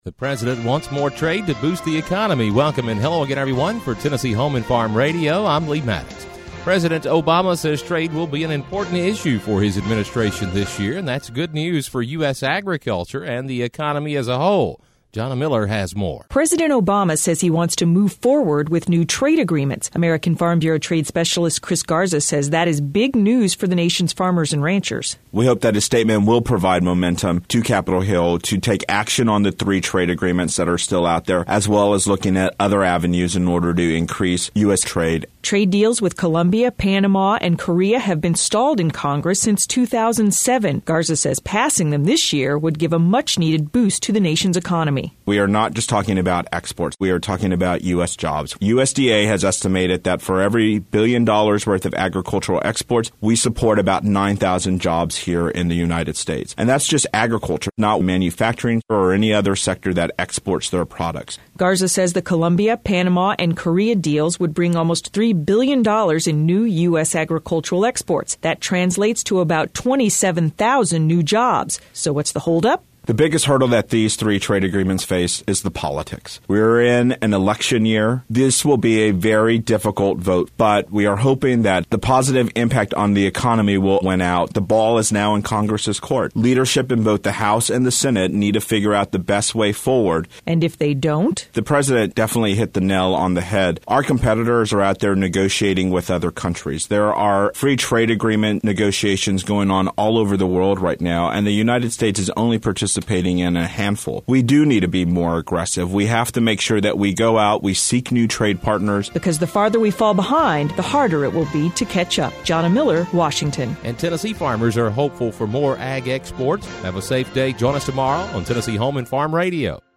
The president wants more trade to boost the economy. Welcome and hello again, everyone, for Tennessee Home and Farm Radio. I'm Lee Maddox. President Obama says trade will be an important issue for his administration this year, and that's good news for U.S. agriculture and the economy as a whole. Jonna Miller has more. President Obama says he wants to move forward with new trade agreements. American Farm Bureau trade specialist Chris Garza says that is big news for the nation's farmers and ranchers. We hope that his statement will provide momentum to Capitol Hill to take action on the 3 trade agreements that are still out there, as well as looking at other avenues in order to increase U.S. trade. Trade deals with Colombia, Panama, and Korea have been stalled in Congress since 2007. Garza says passing them this year would give a much-needed boost to the nation's economy. We are not just talking about exports. We are talking about U.S. jobs. USDA has estimated that for every $1 billion worth of agricultural exports, we support about 9,000 jobs here in the United States. And that's just agriculture, not manufacturing or any other sector that exports their products. Garza says the Colombia, Panama, and Korea deals would bring almost $3 billion in new U.S. agricultural exports. That translates to about 27,000 new jobs. So what's the holdup? The biggest hurdle that these 3 trade agreements face is the politics. We're in an election year. This will be a very difficult vote, but we are hoping that the positive impact on the economy will win out. The ball is now in Congress's court. Leadership in both the House and the Senate need to figure out the best way forward. And if they don't? The president definitely hit the nail on the head. Our competitors are out there negotiating with other countries. There are free trade agreement negotiations going on all over the world right now, and the United States is only participating in a handful. We do need to be more aggressive. We have to make sure that we go out, we seek new trade partners. Because the farther we fall behind, the harder it will be to catch up. Jonna Miller, Washington. And Tennessee farmers are hopeful for more ag exports. Have a safe day. Join us tomorrow on Tennessee Home and Farm Radio.